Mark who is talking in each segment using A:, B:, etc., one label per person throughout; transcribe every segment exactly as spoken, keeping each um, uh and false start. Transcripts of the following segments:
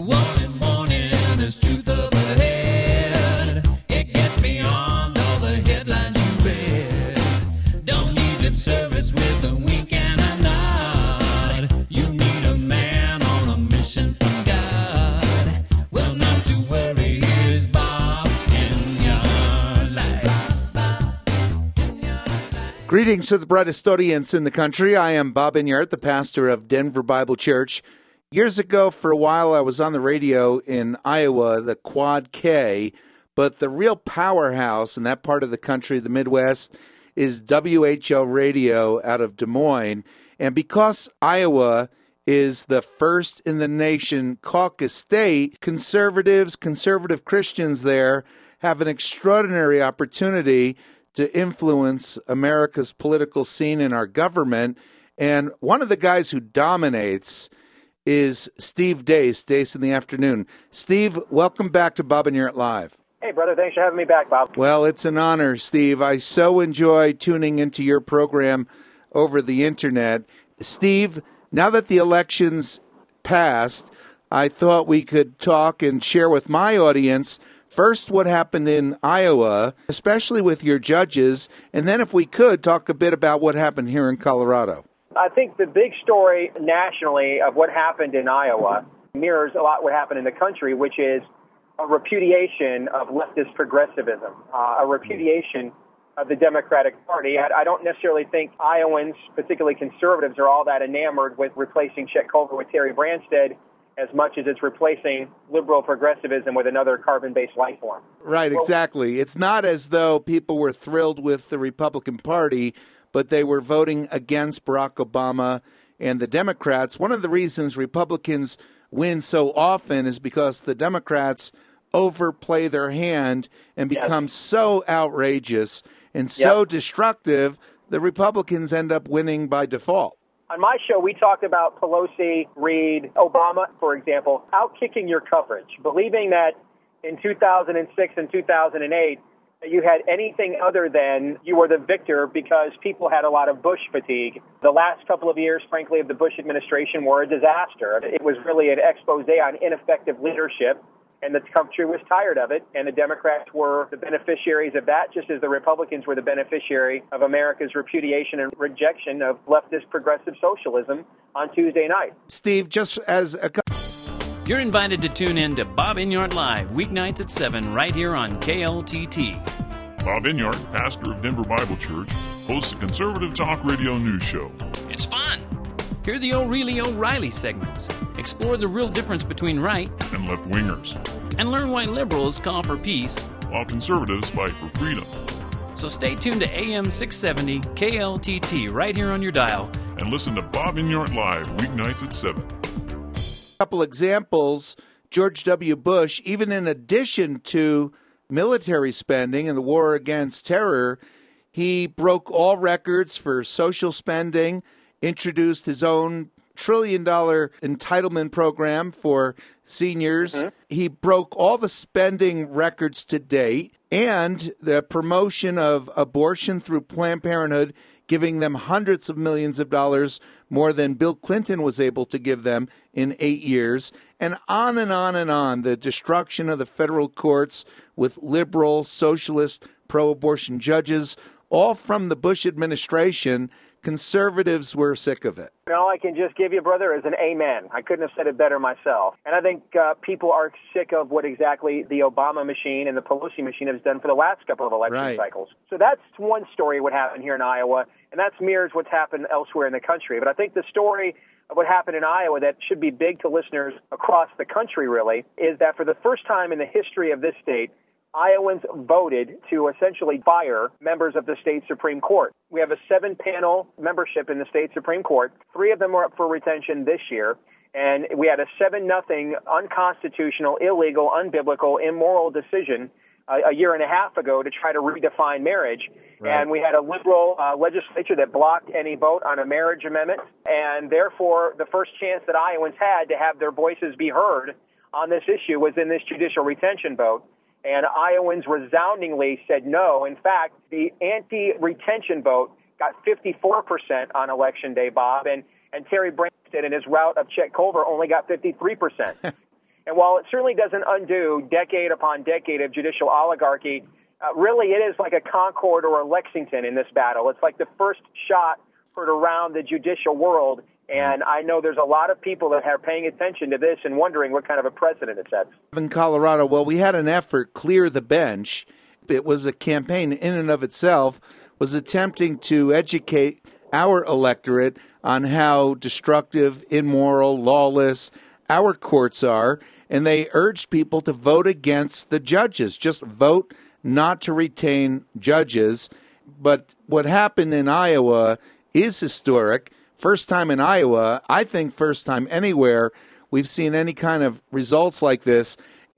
A: Warning, warning, there's truth up ahead. It gets beyond all the headlines you read. Don't need lip service with a wink and a nod. You need a man on a mission from God. Well, not to worry, here's Bob in your life.
B: Greetings to the brightest audience in the country. I am Bob Inyart, the pastor of Denver Bible Church. Years ago, for a while, I was on the radio in Iowa, the Quad K, but the real powerhouse in that part of the country, the Midwest, is W H O Radio out of Des Moines. And because Iowa is the first in the nation caucus state, conservatives, conservative Christians there have an extraordinary opportunity to influence America's political scene and our government. And one of the guys who dominates is Steve Deace, Deace in the Afternoon. Steve, welcome back to Bob Inyart Live.
C: Hey, brother. Thanks for having me back, Bob.
B: Well, it's an honor, Steve. I so enjoy tuning into your program over the Internet. Steve, now that the election's passed, I thought we could talk and share with my audience first what happened in Iowa, especially with your judges, and then if we could, talk a bit about what happened here in Colorado.
C: I think the big story nationally of what happened in Iowa mirrors a lot what happened in the country, which is a repudiation of leftist progressivism, uh, a repudiation of the Democratic Party. I, I don't necessarily think Iowans, particularly conservatives, are all that enamored with replacing Chet Culver with Terry Branstad as much as it's replacing liberal progressivism with another carbon-based life form.
B: Right,
C: well,
B: exactly. It's not as though people were thrilled with the Republican Party, but they were voting against Barack Obama and the Democrats. One of the reasons Republicans win so often is because the Democrats overplay their hand and become yes. so outrageous and so yep. destructive, the Republicans end up winning by default.
C: On my show, we talked about Pelosi, Reid, Obama, for example, outkicking your coverage, believing that in two thousand six and two thousand eight, you had anything other than you were the victor because people had a lot of Bush fatigue. The last couple of years, frankly, of the Bush administration were a disaster. It was really an expose on ineffective leadership, and the country was tired of it, and the Democrats were the beneficiaries of that, just as the Republicans were the beneficiary of America's repudiation and rejection of leftist progressive socialism on Tuesday night.
B: Steve, just as a...
A: You're invited to tune in to Bob Inyart Live, weeknights at seven, right here on K L T T.
D: Bob Inyart, pastor of Denver Bible Church, hosts a conservative talk radio news show.
A: It's fun. Hear the O'Reilly O'Reilly segments. Explore the real difference between right
D: and left-wingers.
A: And learn why liberals call for peace
D: while conservatives fight for freedom.
A: So stay tuned to A M six seventy K L T T right here on your dial.
D: And listen to Bob Inyart Live, weeknights at seven.
B: Couple examples, George W. Bush, even in addition to military spending and the war against terror, he broke all records for social spending, introduced his own trillion-dollar entitlement program for seniors. Mm-hmm. He broke all the spending records to date, and the promotion of abortion through Planned Parenthood, giving them hundreds of millions of dollars more than Bill Clinton was able to give them in eight years, and on and on and on, the destruction of the federal courts with liberal, socialist, pro-abortion judges, all from the Bush administration. Conservatives were sick of it.
C: All I can just give you, brother, is an amen. I couldn't have said it better myself. And I think uh, people are sick of what exactly the Obama machine and the Pelosi machine has done for the last couple of election
B: right.
C: cycles. So that's one story what happened here in Iowa, and that mirrors what's happened elsewhere in the country. But I think the story of what happened in Iowa that should be big to listeners across the country, really, is that for the first time in the history of this state, Iowans voted to essentially fire members of the state Supreme Court. We have a seven-panel membership in the state Supreme Court. Three of them were up for retention this year, and we had a seven nothing unconstitutional, illegal, unbiblical, immoral decision a, a year and a half ago to try to redefine marriage. Right. And we had a liberal uh, legislature that blocked any vote on a marriage amendment, and therefore the first chance that Iowans had to have their voices be heard on this issue was in this judicial retention vote. And Iowans resoundingly said no. In fact, the anti-retention vote got fifty-four percent on Election Day, Bob, and, and Terry Branstad in his rout of Chet Culver only got fifty-three percent. And while it certainly doesn't undo decade upon decade of judicial oligarchy, uh, really it is like a Concord or a Lexington in this battle. It's like the first shot heard around the judicial world. And I know there's a lot of people that are paying attention to this and wondering what kind of a precedent it sets.
B: In Colorado, well, we had an effort, Clear the Bench. It was a campaign in and of itself, was attempting to educate our electorate on how destructive, immoral, lawless our courts are, and they urged people to vote against the judges. Just vote not to retain judges. But what happened in Iowa is historic. First time in Iowa, I think first time anywhere we've seen any kind of results like this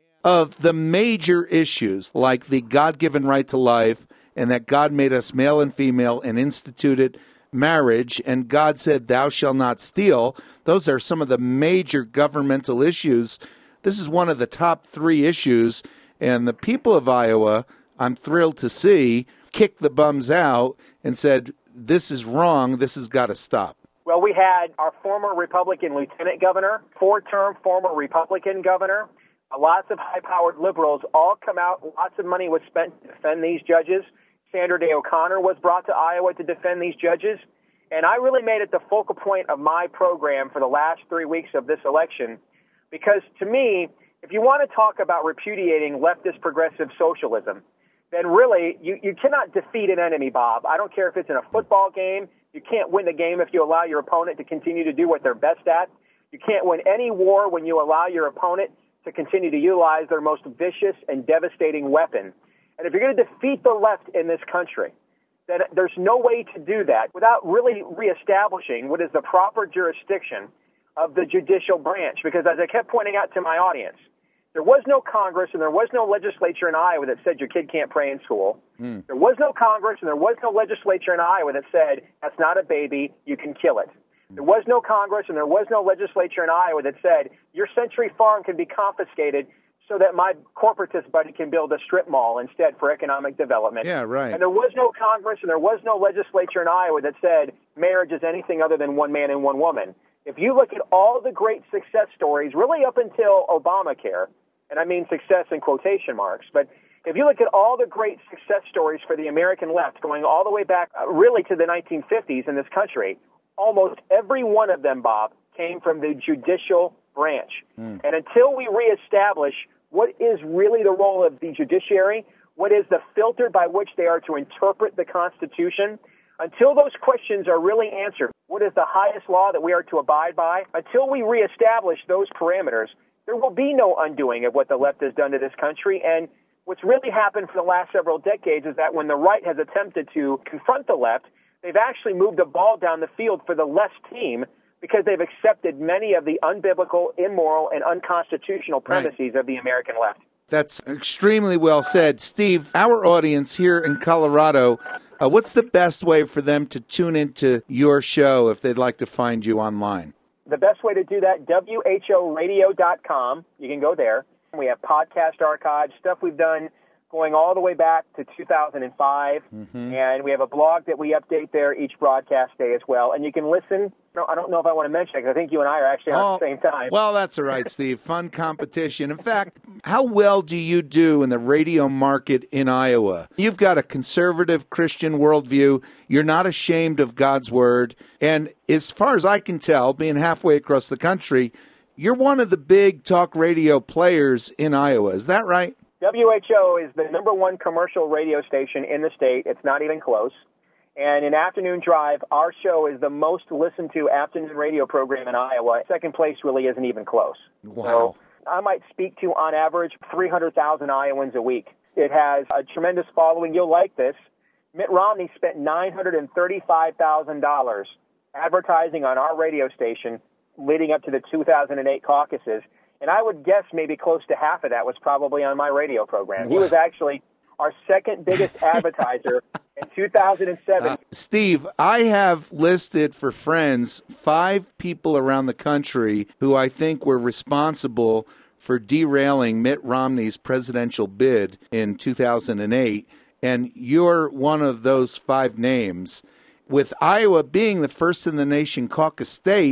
B: of the major issues like the God-given right to life and that God made us male and female and instituted marriage, and God said, thou shalt not steal. Those are some of the major governmental issues. This is one of the top three issues, and the people of Iowa, I'm thrilled to see, kicked the bums out and said, this is wrong, this has got to stop.
C: Well, we had our former Republican lieutenant governor, four-term former Republican governor, lots of high-powered liberals all come out. Lots of money was spent to defend these judges. Sandra Day O'Connor was brought to Iowa to defend these judges. And I really made it the focal point of my program for the last three weeks of this election because, to me, if you want to talk about repudiating leftist progressive socialism, then really you, you cannot defeat an enemy, Bob. I don't care if it's in a football game. You can't win the game if you allow your opponent to continue to do what they're best at. You can't win any war when you allow your opponent to continue to utilize their most vicious and devastating weapon. And if you're going to defeat the left in this country, then there's no way to do that without really reestablishing what is the proper jurisdiction of the judicial branch. Because as I kept pointing out to my audience, there was no Congress and there was no legislature in Iowa that said your kid can't pray in school. Mm. There was no Congress and there was no legislature in Iowa that said that's not a baby, you can kill it. There was no Congress and there was no legislature in Iowa that said your Century Farm can be confiscated so that my corporatist buddy can build a strip mall instead for economic development.
B: Yeah, right.
C: And there was no Congress and there was no legislature in Iowa that said marriage is anything other than one man and one woman. If you look at all the great success stories, really up until Obamacare, and I mean success in quotation marks, but if you look at all the great success stories for the American left going all the way back uh, really to the nineteen fifties in this country, almost every one of them, Bob, came from the judicial branch. Mm. And until we reestablish what is really the role of the judiciary, what is the filter by which they are to interpret the Constitution, until those questions are really answered, what is the highest law that we are to abide by, until we reestablish those parameters, there will be no undoing of what the left has done to this country. And what's really happened for the last several decades is that when the right has attempted to confront the left, they've actually moved the ball down the field for the left team because they've accepted many of the unbiblical, immoral, and unconstitutional premises right. of the American left.
B: That's extremely well said. Steve, our audience here in Colorado, uh, what's the best way for them to tune into your show if they'd like to find you online?
C: The best way to do that, W H O radio dot com. You can go there. We have podcast archives, stuff we've done going all the way back to two thousand five, mm-hmm. and we have a blog that we update there each broadcast day as well. And you can listen. No, I don't know if I want to mention it because I think you and I are actually on oh, at the same time.
B: Well, that's all right, Steve. Fun competition. In fact, how well do you do in the radio market in Iowa? You've got a conservative Christian worldview. You're not ashamed of God's word. And as far as I can tell, being halfway across the country, you're one of the big talk radio players in Iowa. Is that right?
C: W H O is the number one commercial radio station in the state. It's not even close. And in Afternoon Drive, our show is the most listened to afternoon radio program in Iowa. Second place really isn't even close.
B: Wow.
C: So I might speak to, on average, three hundred thousand Iowans a week. It has a tremendous following. You'll like this. Mitt Romney spent nine hundred thirty-five thousand dollars advertising on our radio station leading up to the two thousand eight caucuses. And I would guess maybe close to half of that was probably on my radio program. He was actually our second biggest advertiser in two thousand seven.
B: Uh, Steve, I have listed for friends five people around the country who I think were responsible for derailing Mitt Romney's presidential bid in two thousand eight, and you're one of those five names. With Iowa being the first in the nation caucus state,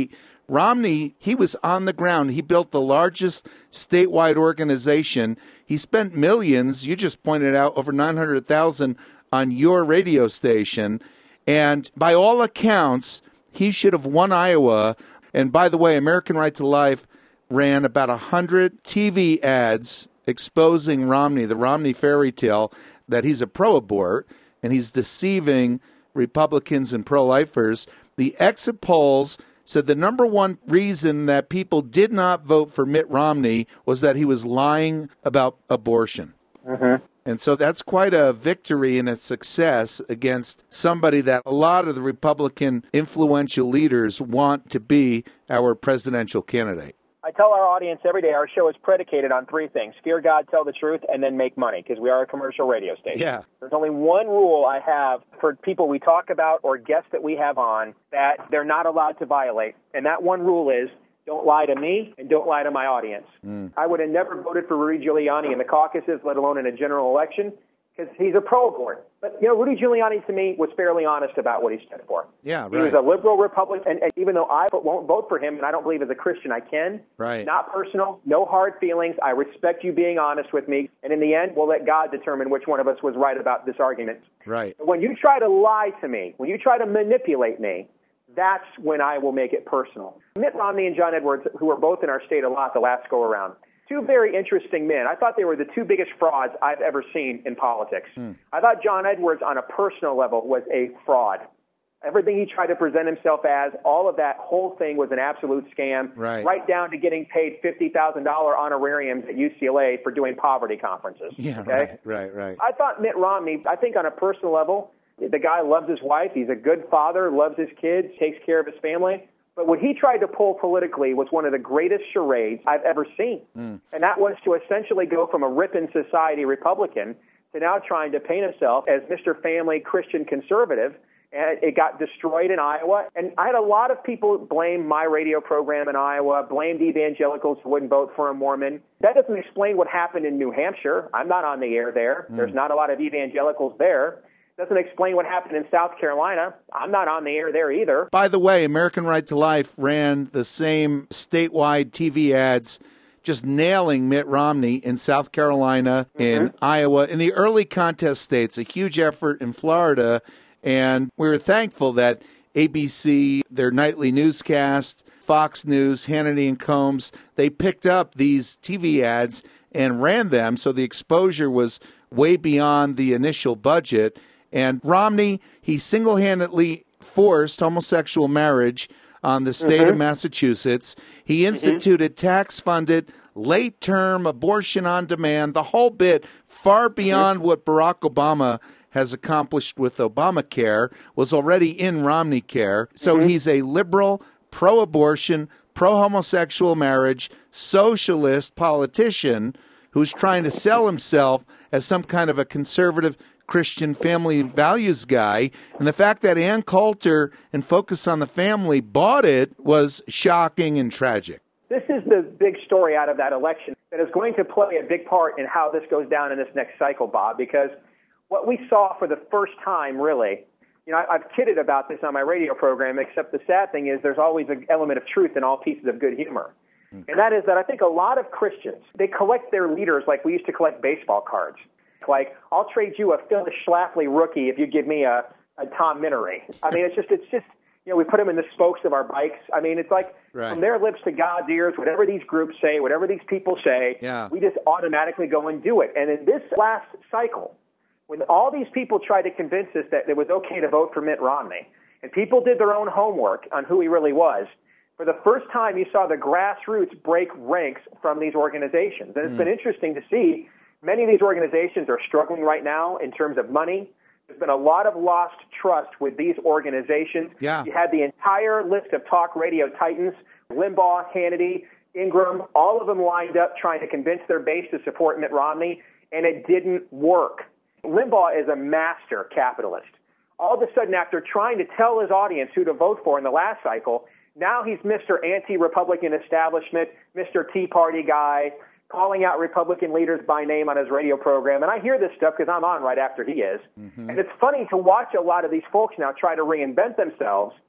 B: Romney, he was on the ground. He built the largest statewide organization. He spent millions, you just pointed out, over nine hundred thousand on your radio station. And by all accounts, he should have won Iowa. And by the way, American Right to Life ran about one hundred T V ads exposing Romney, the Romney fairy tale, that he's a pro-abort and he's deceiving Republicans and pro-lifers. The exit polls said the number one reason that people did not vote for Mitt Romney was that he was lying about abortion.
C: Mm-hmm.
B: And so that's quite a victory and a success against somebody that a lot of the Republican influential leaders want to be our presidential candidate.
C: I tell our audience every day our show is predicated on three things: fear God, tell the truth, and then make money, because we are a commercial radio station.
B: Yeah.
C: There's only one rule I have for people we talk about or guests that we have on that they're not allowed to violate, and that one rule is don't lie to me and don't lie to my audience. Mm. I would have never voted for Rudy Giuliani in the caucuses, let alone in a general election, because he's a pro-abort. But, you know, Rudy Giuliani, to me, was fairly honest about what he stood for.
B: Yeah, right.
C: He was a liberal Republican, and, and even though I won't vote for him, and I don't believe as a Christian I can,
B: right.
C: Not personal, no hard feelings. I respect you being honest with me, and in the end, we'll let God determine which one of us was right about this argument.
B: Right.
C: When you try to lie to me, when you try to manipulate me, that's when I will make it personal. Mitt Romney and John Edwards, who were both in our state a lot the last go-around, two very interesting men. I thought they were the two biggest frauds I've ever seen in politics. Hmm. I thought John Edwards, on a personal level, was a fraud. Everything he tried to present himself as, all of that whole thing was an absolute scam,
B: right,
C: right down to getting paid fifty thousand dollars honorariums at U C L A for doing poverty conferences.
B: Yeah,
C: okay?
B: right, right, right.
C: I thought Mitt Romney, I think on a personal level, the guy loves his wife. He's a good father, loves his kids, takes care of his family. But what he tried to pull politically was one of the greatest charades I've ever seen. Mm. And that was to essentially go from a rip-in society Republican to now trying to paint himself as Mister Family Christian conservative. And it got destroyed in Iowa. And I had a lot of people blame my radio program in Iowa, blamed evangelicals who wouldn't vote for a Mormon. That doesn't explain what happened in New Hampshire. I'm not on the air there. Mm. There's not a lot of evangelicals there. Doesn't explain what happened in South Carolina. I'm not on the air there either.
B: By the way, American Right to Life ran the same statewide T V ads, just nailing Mitt Romney in South Carolina, mm-hmm. in Iowa, in the early contest states, a huge effort in Florida. And we were thankful that A B C, their nightly newscast, Fox News, Hannity and Combs, they picked up these T V ads and ran them, so the exposure was way beyond the initial budget. And Romney, he single-handedly forced homosexual marriage on the state mm-hmm. of Massachusetts. He instituted mm-hmm. tax-funded, late-term abortion on demand, the whole bit, far beyond mm-hmm. what Barack Obama has accomplished with Obamacare, was already in Romney Care. So mm-hmm. he's a liberal, pro-abortion, pro-homosexual marriage, socialist politician who's trying to sell himself as some kind of a conservative Christian family values guy. And the fact that Ann Coulter and Focus on the Family bought it was shocking and tragic.
C: This is the big story out of that election that is going to play a big part in how this goes down in this next cycle, Bob, because what we saw for the first time, really, you know, I've kidded about this on my radio program, except the sad thing is there's always an element of truth in all pieces of good humor. And that is that I think a lot of Christians, they collect their leaders like we used to collect baseball cards. Like, I'll trade you a Phyllis Schlafly rookie if you give me a, a Tom Minery. I mean, it's just, it's just, you know, we put them in the spokes of our bikes. I mean, it's like right. from their lips to God's ears, whatever these groups say, whatever these people say,
B: yeah.
C: we just automatically go and do it. And in this last cycle, when all these people tried to convince us that it was okay to vote for Mitt Romney, and people did their own homework on who he really was, for the first time you saw the grassroots break ranks from these organizations. And it's mm. been interesting to see. Many of these organizations are struggling right now in terms of money. There's been a lot of lost trust with these organizations.
B: Yeah.
C: You had the entire list of talk radio titans, Limbaugh, Hannity, Ingram, all of them lined up trying to convince their base to support Mitt Romney, and it didn't work. Limbaugh is a master capitalist. All of a sudden, after trying to tell his audience who to vote for in the last cycle, now he's Mister Anti-Republican Establishment, Mister Tea Party guy, calling out Republican leaders by name on his radio program. And I hear this stuff because I'm on right after he is. Mm-hmm. And it's funny to watch a lot of these folks now try to reinvent themselves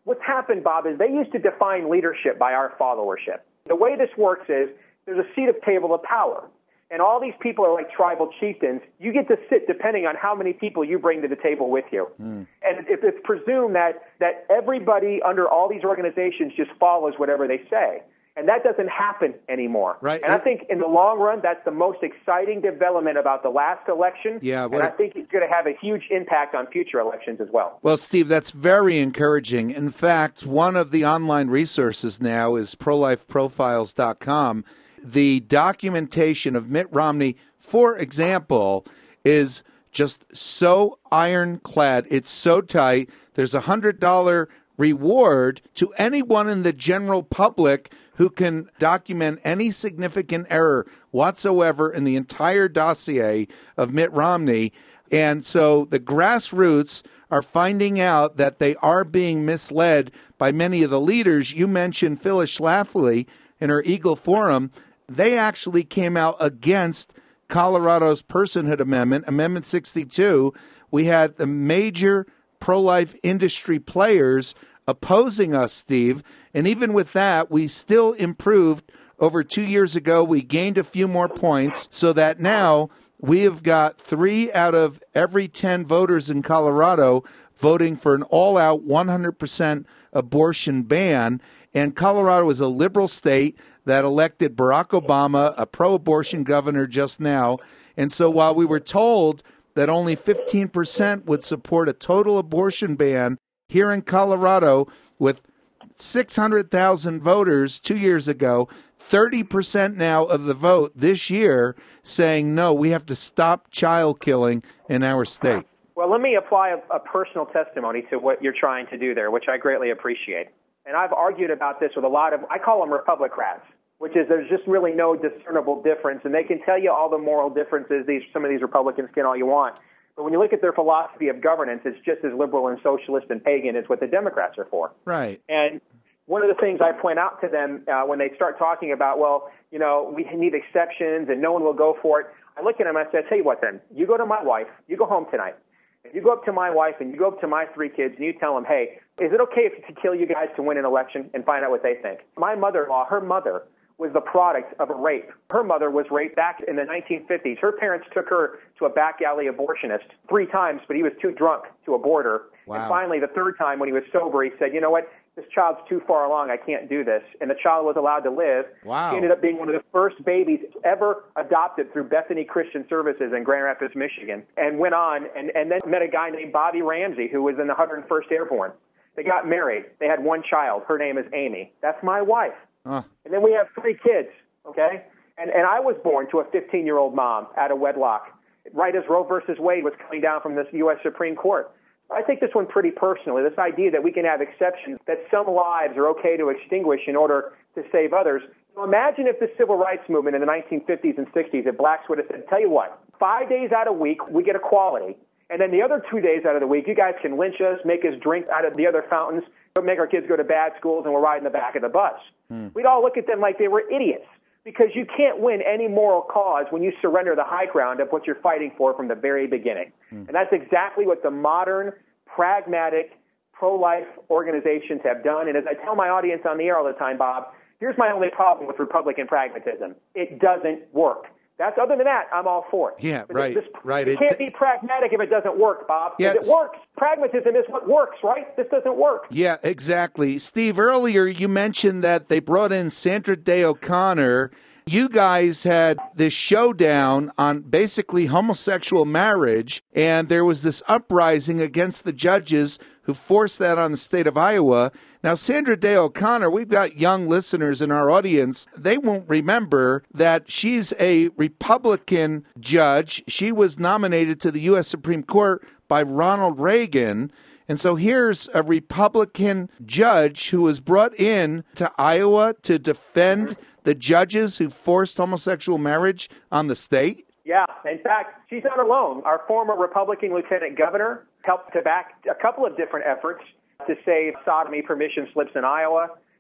C: what's happened, Bob, is they used to define leadership by our followership. The way this works is there's a seat of table of power. And all these people are like tribal chieftains. You get to sit depending on how many people you bring to the table with you. Mm. And if it's presumed that, that everybody under all these organizations just follows whatever they say. And that doesn't happen anymore.
B: Right.
C: And I think in the long run, that's the most exciting development about the last election.
B: Yeah,
C: and I think it's going to have a huge impact on future elections as well.
B: Well, Steve, that's very encouraging. In fact, one of the online resources now is pro life profiles dot com. The documentation of Mitt Romney, for example, is just so ironclad. It's so tight. There's a one hundred dollars reward to anyone in the general public who can document any significant error whatsoever in the entire dossier of Mitt Romney. And so the grassroots are finding out that they are being misled by many of the leaders. You mentioned Phyllis Schlafly in her Eagle Forum. They actually came out against Colorado's Personhood Amendment, Amendment sixty-two. We had the major pro-life industry players opposing us, Steve. And even with that, we still improved. Over two years ago, we gained a few more points so that now we have got three out of every ten voters in Colorado voting for an all-out one hundred percent abortion ban. And Colorado is a liberal state that elected Barack Obama, a pro-abortion governor just now. And so while we were told that only fifteen percent would support a total abortion ban here in Colorado with six hundred thousand voters two years ago, thirty percent now of the vote this year saying, no, we have to stop child killing in our state.
C: Well, let me apply a, a personal testimony to what you're trying to do there, which I greatly appreciate. And I've argued about this with a lot of, I call them Republicrats, which is there's just really no discernible difference. And they can tell you all the moral differences these some of these Republicans can all you want. But when you look at their philosophy of governance, it's just as liberal and socialist and pagan as what the Democrats are for.
B: Right.
C: And one of the things I point out to them uh, when they start talking about, well, you know, we need exceptions and no one will go for it, I look at them and I say, I'll tell you what then, you go to my wife, you go home tonight. You go up to my wife and you go up to my three kids and you tell them, hey, is it okay if to kill you guys to win an election, and find out what they think? My mother-in-law, her mother, was the product of a rape. Her mother was raped back in the nineteen fifties. Her parents took her to a back alley abortionist three times, but he was too drunk to abort her.
B: Wow.
C: And finally, the third time when he was sober, he said, you know what, this child's too far along, I can't do this. And the child was allowed to live.
B: Wow.
C: She ended up being one of the first babies ever adopted through Bethany Christian Services in Grand Rapids, Michigan, and went on and, and then met a guy named Bobby Ramsey, who was in the one hundred first Airborne. They got married. They had one child. Her name is Amy. That's my wife. Uh. And then we have three kids, okay? And and I was born to a fifteen-year-old mom out of wedlock, right as Roe versus Wade was coming down from the U S Supreme Court. I take this one pretty personally, this idea that we can have exceptions, that some lives are okay to extinguish in order to save others. So imagine if the civil rights movement in the nineteen fifties and sixties, if blacks would have said, tell you what, five days out of the week, we get equality. And then the other two days out of the week, you guys can lynch us, make us drink out of the other fountains, make our kids go to bad schools, and we'll ride in the back of the bus. Hmm. We'd all look at them like they were idiots, because you can't win any moral cause when you surrender the high ground of what you're fighting for from the very beginning. Hmm. And that's exactly what the modern, pragmatic, pro-life organizations have done. And as I tell my audience on the air all the time, Bob, here's my only problem with Republican pragmatism. It doesn't work. That's other than that, I'm all for it.
B: Yeah,
C: but
B: right,
C: this,
B: right.
C: You can't be pragmatic if it doesn't work, Bob.
B: Yeah,
C: if it works, pragmatism is what works, right? This doesn't work.
B: Yeah, exactly. Steve, earlier you mentioned that they brought in Sandra Day O'Connor. You guys had this showdown on basically homosexual marriage, and there was this uprising against the judges who forced that on the state of Iowa. Now, Sandra Day O'Connor, we've got young listeners in our audience. They won't remember that she's a Republican judge. She was nominated to the U S Supreme Court by Ronald Reagan. And so here's a Republican judge who was brought in to Iowa to defend the judges who forced homosexual marriage on the state.
C: Yeah, in fact, she's not alone. Our former Republican lieutenant governor helped to back a couple of different efforts to save sodomy permission slips in Iowa.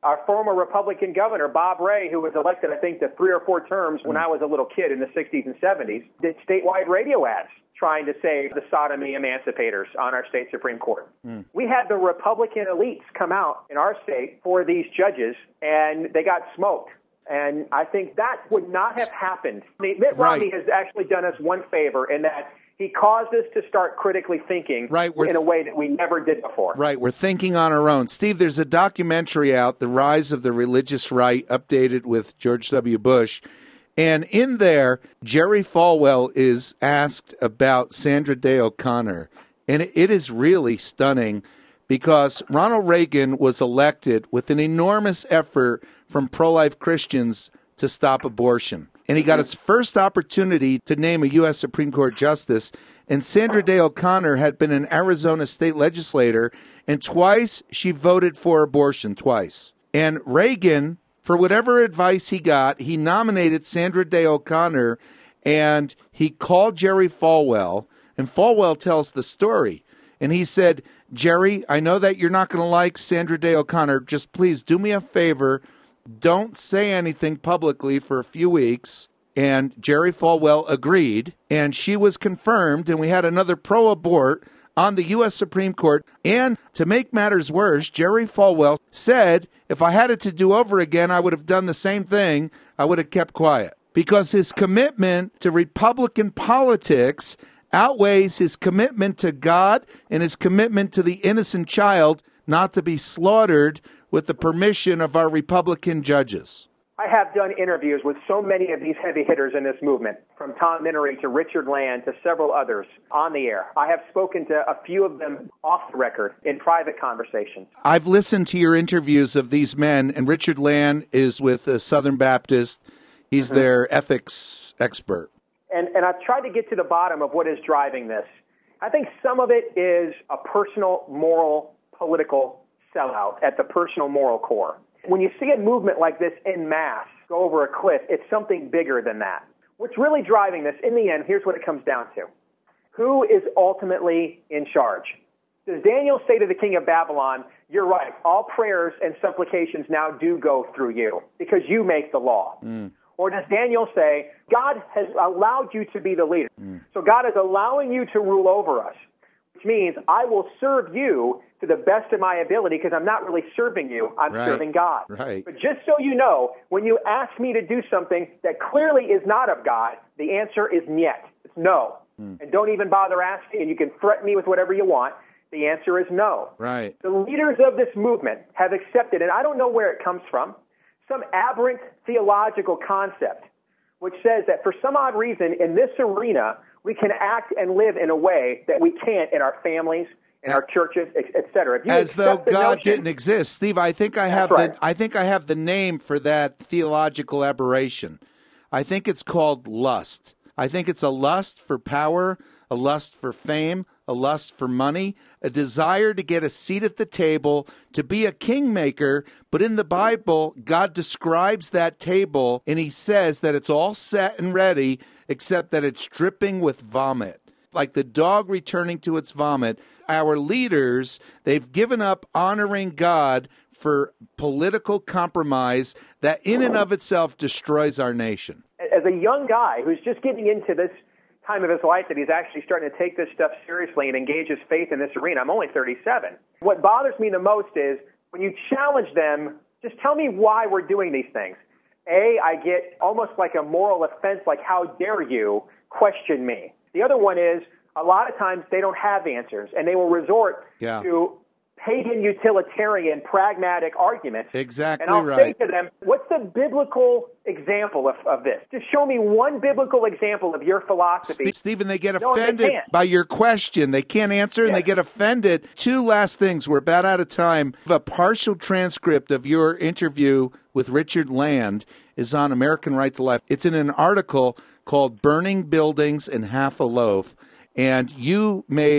C: Our former Republican governor, Bob Ray, who was elected, I think, to three or four terms when I was a little kid in the sixties and seventies, did statewide radio ads trying to save the sodomy emancipators on our state Supreme Court. Mm. We had the Republican elites come out in our state for these judges, and they got smoked. And I think that would not have happened. I mean, Mitt Romney right. has actually done us one favor in that he caused us to start critically thinking right, in a way that we never did before.
B: Right, we're thinking on our own. Steve, there's a documentary out, The Rise of the Religious Right, updated with George W. Bush. And in there, Jerry Falwell is asked about Sandra Day O'Connor. And it is really stunning because Ronald Reagan was elected with an enormous effort from pro-life Christians to stop abortion. And he got his first opportunity to name a U S Supreme Court justice. And Sandra Day O'Connor had been an Arizona state legislator, and twice she voted for abortion, twice. And Reagan, for whatever advice he got, he nominated Sandra Day O'Connor, and he called Jerry Falwell, and Falwell tells the story. And he said, Jerry, I know that you're not going to like Sandra Day O'Connor. Just please do me a favor. Don't say anything publicly for a few weeks. And Jerry Falwell agreed, and she was confirmed, and we had another pro-abort on the U S Supreme Court. And to make matters worse, Jerry Falwell said, if I had it to do over again, I would have done the same thing. I would have kept quiet. Because his commitment to Republican politics outweighs his commitment to God and his commitment to the innocent child not to be slaughtered with the permission of our Republican judges.
C: I have done interviews with so many of these heavy hitters in this movement, from Tom Minery to Richard Land to several others on the air. I have spoken to a few of them off the record in private conversations.
B: I've listened to your interviews of these men, and Richard Land is with the Southern Baptist. He's mm-hmm. their ethics expert.
C: And, and I've tried to get to the bottom of what is driving this. I think some of it is a personal, moral, political sellout at the personal, moral core. When you see a movement like this en masse go over a cliff, it's something bigger than that. What's really driving this, in the end, here's what it comes down to. Who is ultimately in charge? Does Daniel say to the king of Babylon, you're right, all prayers and supplications now do go through you because you make the law? Mm. Or does Daniel say, God has allowed you to be the leader. Mm. So God is allowing you to rule over us, which means I will serve you to the best of my ability because I'm not really serving you. I'm
B: right.
C: serving God.
B: Right.
C: But just so you know, when you ask me to do something that clearly is not of God, the answer is niet. It's no. Mm. And don't even bother asking, and you can threaten me with whatever you want. The answer is no.
B: Right.
C: The leaders of this movement have accepted, and I don't know where it comes from, some aberrant theological concept which says that for some odd reason in this arena we can act and live in a way that we can't in our families, in our churches, et cetera.
B: As though God
C: notion,
B: didn't exist, Steve. I think I have
C: right.
B: the I think I have the name for that theological aberration. I think it's called lust. I think it's a lust for power, a lust for fame, a lust for money, a desire to get a seat at the table, to be a kingmaker. But in the Bible, God describes that table, and he says that it's all set and ready, except that it's dripping with vomit. Like the dog returning to its vomit. Our leaders, they've given up honoring God for political compromise that in and of itself destroys our nation.
C: As a young guy who's just getting into this time of his life that he's actually starting to take this stuff seriously and engage his faith in this arena, I'm only thirty-seven. What bothers me the most is when you challenge them, just tell me why we're doing these things. A, I get almost like a moral offense, like how dare you question me. The other one is a lot of times they don't have answers, and they will resort
B: yeah.
C: to pagan, utilitarian, pragmatic arguments.
B: Exactly
C: and I'll
B: right.
C: say to them, what's the biblical example of, of this? Just show me one biblical example of your philosophy.
B: Stephen, they get
C: no,
B: offended
C: they
B: by your question. They can't answer, and
C: yes.
B: they get offended. Two last things. We're about out of time. A partial transcript of your interview with Richard Land is on American Right to Life. It's in an article called Burning Buildings and Half a Loaf, and you made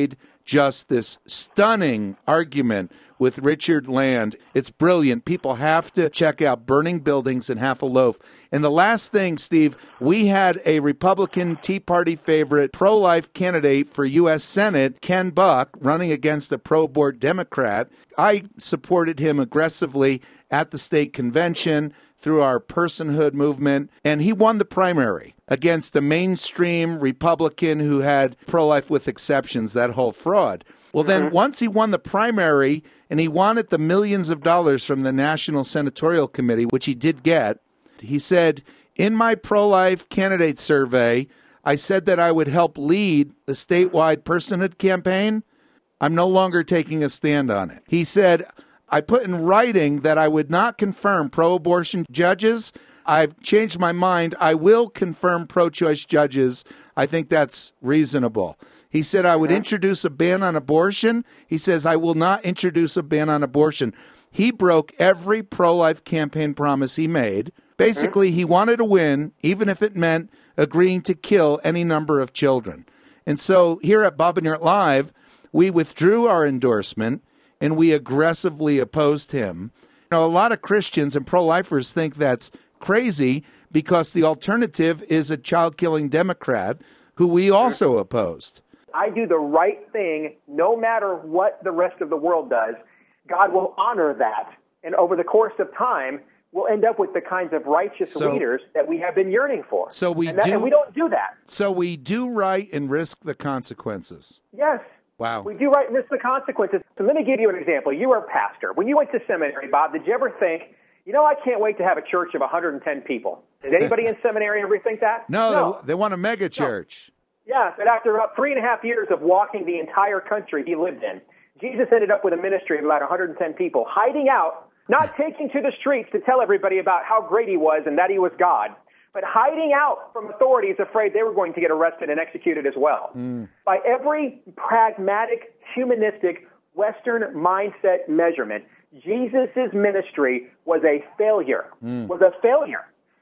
B: just this stunning argument with Richard Land. It's brilliant. People have to check out Burning Buildings and Half a Loaf. And the last thing, Steve, we had a Republican Tea Party favorite pro-life candidate for U S Senate, Ken Buck, running against a pro-abort Democrat. I supported him aggressively at the state convention through our personhood movement, and he won the primary against a mainstream Republican who had pro-life with exceptions, that whole fraud. Well, then once he won the primary and he wanted the millions of dollars from the National Senatorial Committee, which he did get, he said, in my pro-life candidate survey, I said that I would help lead the statewide personhood campaign. I'm no longer taking a stand on it. He said, I put in writing that I would not confirm pro-abortion judges. I've changed my mind. I will confirm pro-choice judges. I think that's reasonable. He said I would introduce a ban on abortion. He says I will not introduce a ban on abortion. He broke every pro-life campaign promise he made. Basically, he wanted to win, even if it meant agreeing to kill any number of children. And so here at Bob and Yurt Live, we withdrew our endorsement and we aggressively opposed him. You know, a lot of Christians and pro-lifers think that's crazy because the alternative is a child-killing Democrat who we also opposed.
C: I do the right thing no matter what the rest of the world does. God will honor that. And over the course of time, we'll end up with the kinds of righteous
B: so,
C: leaders that we have been yearning for.
B: So we
C: and that,
B: do,
C: and we don't do that.
B: So we do right and risk the consequences.
C: Yes.
B: Wow.
C: We do right and risk the consequences. So let me give you an example. You were a pastor. When you went to seminary, Bob, did you ever think, you know, I can't wait to have a church of one hundred ten people? Did anybody in seminary ever think that?
B: No,
C: no.
B: They, they want a mega church.
C: No. Yeah, but after about three and a half years of walking the entire country he lived in, Jesus ended up with a ministry of about one hundred ten people, hiding out, not taking to the streets to tell everybody about how great he was and that he was God, but hiding out from authorities afraid they were going to get arrested and executed as well. Mm. By every pragmatic, humanistic, Western mindset measurement, Jesus' ministry was a failure, mm. was a failure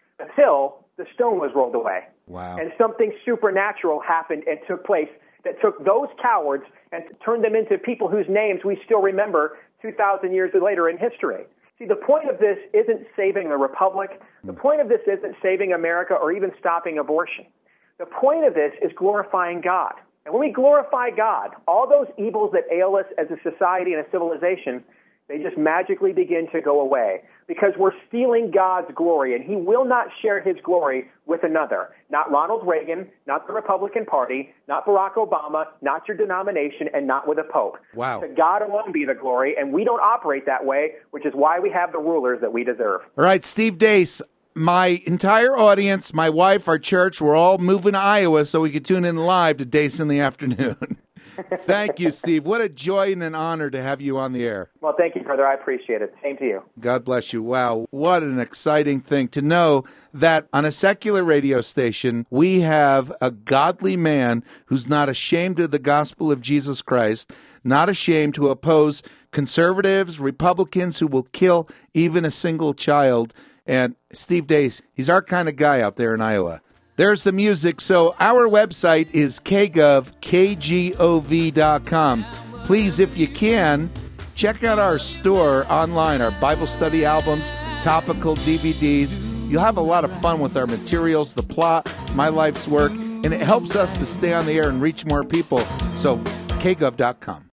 C: until the stone was rolled away.
B: Wow. And
C: something supernatural happened and took place that took those cowards and turned them into people whose names we still remember two thousand years later in history. See, the point of this isn't saving the republic. The point of this isn't saving America or even stopping abortion. The point of this is glorifying God. And when we glorify God, all those evils that ail us as a society and a civilization, they just magically begin to go away because we're stealing God's glory, and he will not share his glory with another. Not Ronald Reagan, not the Republican Party, not Barack Obama, not your denomination, and not with a pope.
B: Wow.
C: To God alone be the glory, and we don't operate that way, which is why we have the rulers that we deserve.
B: All right, Steve Deace, my entire audience, my wife, our church, we're all moving to Iowa so we could tune in live to Deace in the Afternoon. Thank you, Steve. What a joy and an honor to have you on the air.
C: Well, thank you, brother. I appreciate it. Same to you.
B: God bless you. Wow, what an exciting thing to know that on a secular radio station, we have a godly man who's not ashamed of the gospel of Jesus Christ, not ashamed to oppose conservatives, Republicans who will kill even a single child. And Steve Deace, he's our kind of guy out there in Iowa. There's the music. So our website is k gov, k g o v dot com. Please, if you can, check out our store online, our Bible study albums, topical D V Ds. You'll have a lot of fun with our materials, the plot, my life's work, and it helps us to stay on the air and reach more people. So k gov dot com.